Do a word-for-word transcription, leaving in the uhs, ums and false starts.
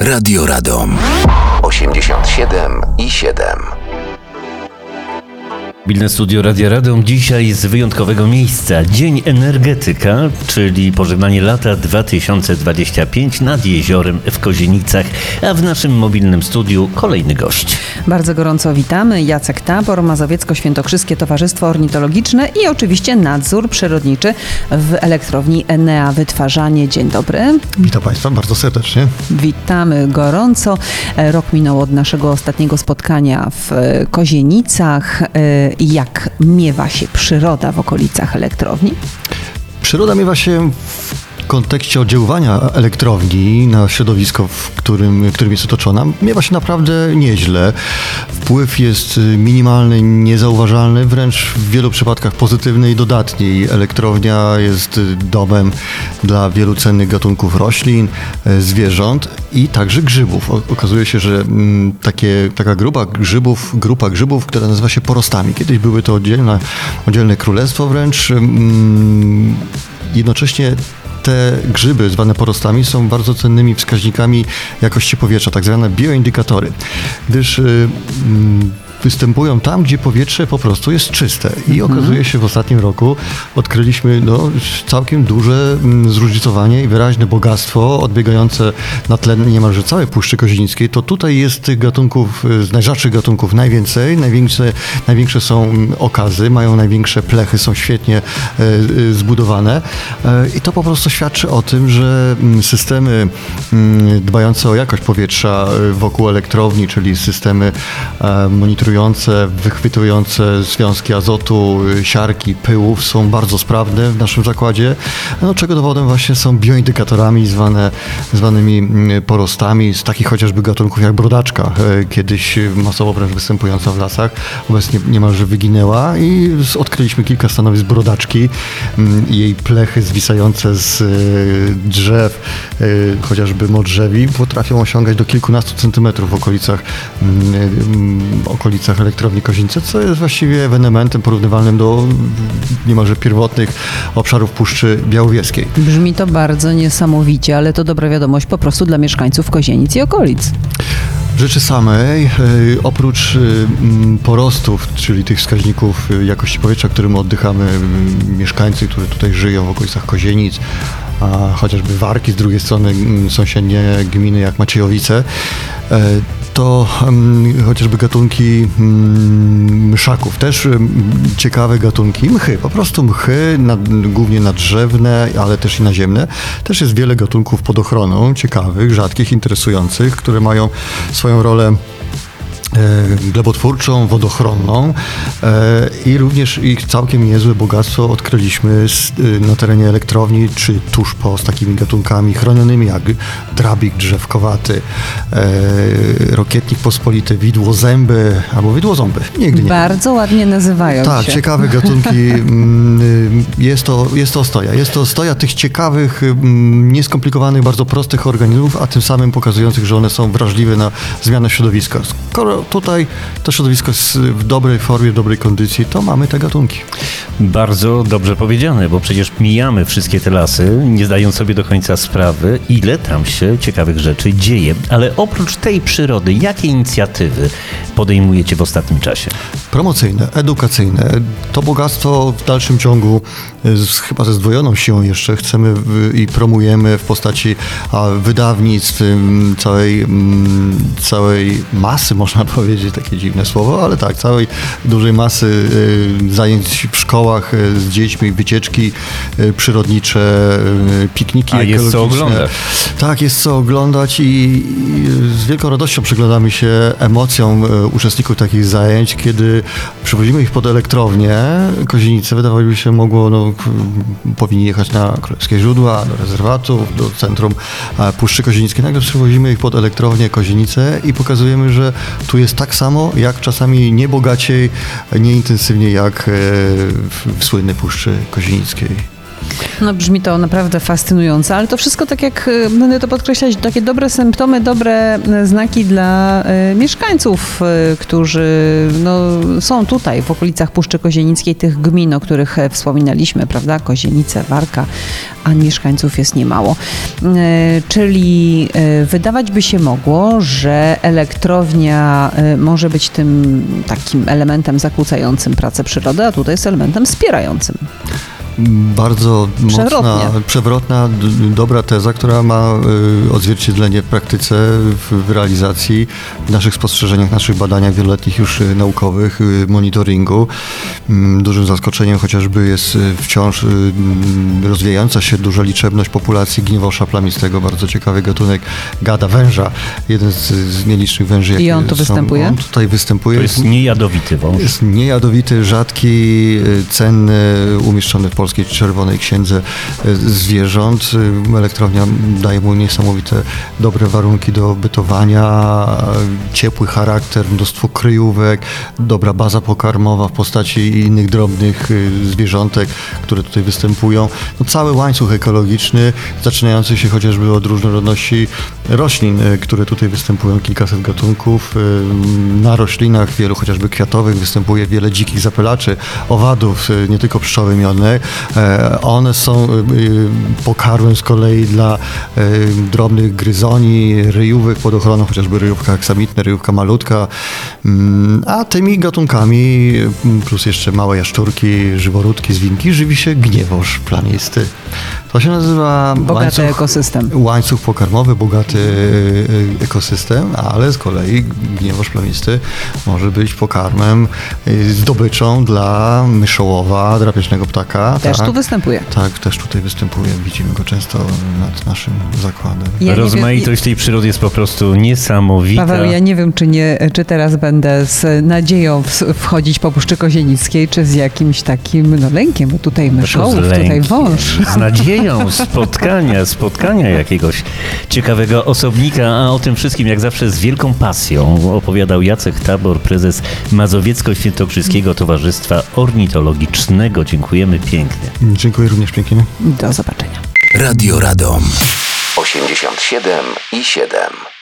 Radio Radom osiemdziesiąt siedem i siedem. Mobilne Studio Radia Radom dzisiaj z wyjątkowego miejsca. Dzień Energetyka, czyli pożegnanie lata dwa tysiące dwudziestego piątego nad jeziorem w Kozienicach, a w naszym mobilnym studiu kolejny gość. Bardzo gorąco witamy. Jacek Tabor, Mazowiecko-Świętokrzyskie Towarzystwo Ornitologiczne i oczywiście nadzór przyrodniczy w elektrowni Enea Wytwarzanie. Dzień dobry. Witam Państwa bardzo serdecznie. Witamy gorąco. Rok minął od naszego ostatniego spotkania w Kozienicach. Jak miewa się przyroda w okolicach elektrowni? Przyroda miewa się w kontekście oddziaływania elektrowni na środowisko, w którym, którym jest otoczona, miewa się naprawdę nieźle. Wpływ jest minimalny, niezauważalny, wręcz w wielu przypadkach pozytywny i dodatni. Elektrownia jest domem dla wielu cennych gatunków roślin, zwierząt i także grzybów. Okazuje się, że takie, taka grupa grzybów, grupa grzybów, która nazywa się porostami. Kiedyś były to oddzielne, oddzielne królestwo wręcz. Jednocześnie te grzyby zwane porostami są bardzo cennymi wskaźnikami jakości powietrza, tak zwane bioindykatory, gdyż yy, występują tam, gdzie powietrze po prostu jest czyste. I okazuje się, w ostatnim roku odkryliśmy no, całkiem duże zróżnicowanie i wyraźne bogactwo odbiegające na tle niemalże całej Puszczy Kozienickiej. To tutaj jest tych gatunków, z najrzadszych gatunków najwięcej. Największe, największe są okazy, mają największe plechy, są świetnie e, zbudowane. E, I to po prostu świadczy o tym, że systemy m, dbające o jakość powietrza wokół elektrowni, czyli systemy e, monitorujące wychwytujące związki azotu, siarki, pyłów są bardzo sprawne w naszym zakładzie, no, czego dowodem właśnie są bioindykatorami zwane, zwanymi porostami z takich chociażby gatunków jak brodaczka, kiedyś masowo wręcz występująca w lasach, obecnie niemalże wyginęła i odkryliśmy kilka stanowisk brodaczki. Jej plechy zwisające z drzew, chociażby modrzewi, potrafią osiągać do kilkunastu centymetrów w okolicach okolicach elektrowni Kozienice, co jest właściwie ewenementem porównywalnym do niemalże pierwotnych obszarów Puszczy Białowieskiej. Brzmi to bardzo niesamowicie, ale to dobra wiadomość po prostu dla mieszkańców Kozienic i okolic. W rzeczy samej, oprócz porostów, czyli tych wskaźników jakości powietrza, którym oddychamy mieszkańcy, którzy tutaj żyją w okolicach Kozienic, a chociażby Warki, z drugiej strony sąsiednie gminy jak Maciejowice, to um, chociażby gatunki um, myszaków, też um, ciekawe gatunki, mchy, po prostu mchy, nad, głównie nadrzewne, ale też i naziemne. Też jest wiele gatunków pod ochroną, ciekawych, rzadkich, interesujących, które mają swoją rolę glebotwórczą, wodochronną i również ich całkiem niezłe bogactwo odkryliśmy na terenie elektrowni, czy tuż po, z takimi gatunkami chronionymi jak drabik drzewkowaty, rokietnik pospolity, widłozęby albo widłoząby. Nigdy nie Bardzo wiem. Ładnie nazywają tak, się. Tak, ciekawe gatunki. Jest to, jest to ostoja. Jest to ostoja tych ciekawych, nieskomplikowanych, bardzo prostych organizmów, a tym samym pokazujących, że one są wrażliwe na zmianę środowiska. Skoro tutaj to środowisko jest w dobrej formie, w dobrej kondycji, to mamy te gatunki. Bardzo dobrze powiedziane, bo przecież mijamy wszystkie te lasy, nie zdając sobie do końca sprawy, ile tam się ciekawych rzeczy dzieje. Ale oprócz tej przyrody, jakie inicjatywy podejmujecie w ostatnim czasie? Promocyjne, edukacyjne. To bogactwo w dalszym ciągu z, chyba ze zdwojoną siłą jeszcze chcemy w, i promujemy w postaci a, wydawnictw, całej, całej masy, można powiedzieć, takie dziwne słowo, ale tak, całej dużej masy y, zajęć w szkołach y, z dziećmi, wycieczki y, przyrodnicze, y, pikniki A ekologiczne. jest co oglądać. Tak, jest co oglądać i, i z wielką radością przyglądamy się emocjom y, uczestników takich zajęć, kiedy przywozimy ich pod elektrownię. Kozienice, wydawało mi się, mogło, no, powinni jechać na Królewskie Źródła, do rezerwatów, do centrum Puszczy Kozienickiej. Nagle przywozimy ich pod elektrownię Kozienice i pokazujemy, że tu jest tak samo, jak czasami nie bogaciej, nie intensywnie jak w, w słynnej Puszczy Kozienickiej. No brzmi to naprawdę fascynująco, ale to wszystko, tak jak y, będę to podkreślać, takie dobre symptomy, dobre y, znaki dla y, mieszkańców, y, którzy no, są tutaj w okolicach Puszczy Kozienickiej, tych gmin, o których e, wspominaliśmy, prawda? Kozienice, Warka, a mieszkańców jest niemało. Y, czyli y, wydawać by się mogło, że elektrownia y, może być tym takim elementem zakłócającym pracę przyrody, a tutaj jest elementem wspierającym. Bardzo Przewrotnie. mocna, przewrotna, d- dobra teza, która ma y, odzwierciedlenie w praktyce, w, w realizacji, w naszych spostrzeżeniach, naszych badaniach wieloletnich już y, naukowych, y, monitoringu. Mm, dużym zaskoczeniem chociażby jest y, wciąż y, y, rozwijająca się duża liczebność populacji gniewosza plamistego, bardzo ciekawy gatunek gada węża, jeden z, z nielicznych węży, jakie I on tu są. występuje? On tutaj występuje. To jest niejadowity wąż. Jest niejadowity, rzadki, y, cenny, umieszczony w Polskiej Czerwonej Księdze y, Zwierząt. Y, Elektrownia daje mu niesamowite, dobre warunki do bytowania, y, ciepły charakter, mnóstwo kryjówek, dobra baza pokarmowa w postaci innych drobnych y, zwierzątek, które tutaj występują. No, cały łańcuch ekologiczny, zaczynający się chociażby od różnorodności roślin, y, które tutaj występują, kilkaset gatunków. Y, Na roślinach wielu, chociażby kwiatowych, występuje wiele dzikich zapylaczy, owadów, y, nie tylko pszczoły miodne. E, One są y, y, pokarmem z kolei dla y, drobnych gryzoni, ryjówek pod ochroną, chociażby ryjówka aksamitna, ryjówka malutka, Mm, a tymi gatunkami, mm, plus jeszcze małe jaszczurki, żyworódki, zwinki, żywi się gniewoż plamisty. To się nazywa Bogaty łańcuch, ekosystem. łańcuch pokarmowy, bogaty y, ekosystem, ale z kolei gniewoż plamisty może być pokarmem, y, zdobyczą dla myszołowa, drapieżnego ptaka. Też tak? tu występuje. Tak, też tutaj występuje. Widzimy go często nad naszym zakładem. Ja nie Rozmaitość tej przyrody jest po prostu niesamowita. Paweł, ja nie wiem, czy, nie, czy teraz będę z nadzieją w- wchodzić po Puszczy Kozienickiej, czy z jakimś takim no, lękiem, bo tutaj myszołów, Z tutaj lękiem, wąż. Z nadzieją spotkania, spotkania jakiegoś ciekawego osobnika, a o tym wszystkim jak zawsze z wielką pasją opowiadał Jacek Tabor, prezes Mazowiecko-Świętokrzyskiego Towarzystwa Ornitologicznego. Dziękujemy pięknie. Dziękuję również pięknie. Do zobaczenia. Radio Radom osiemdziesiąt siedem i siedem.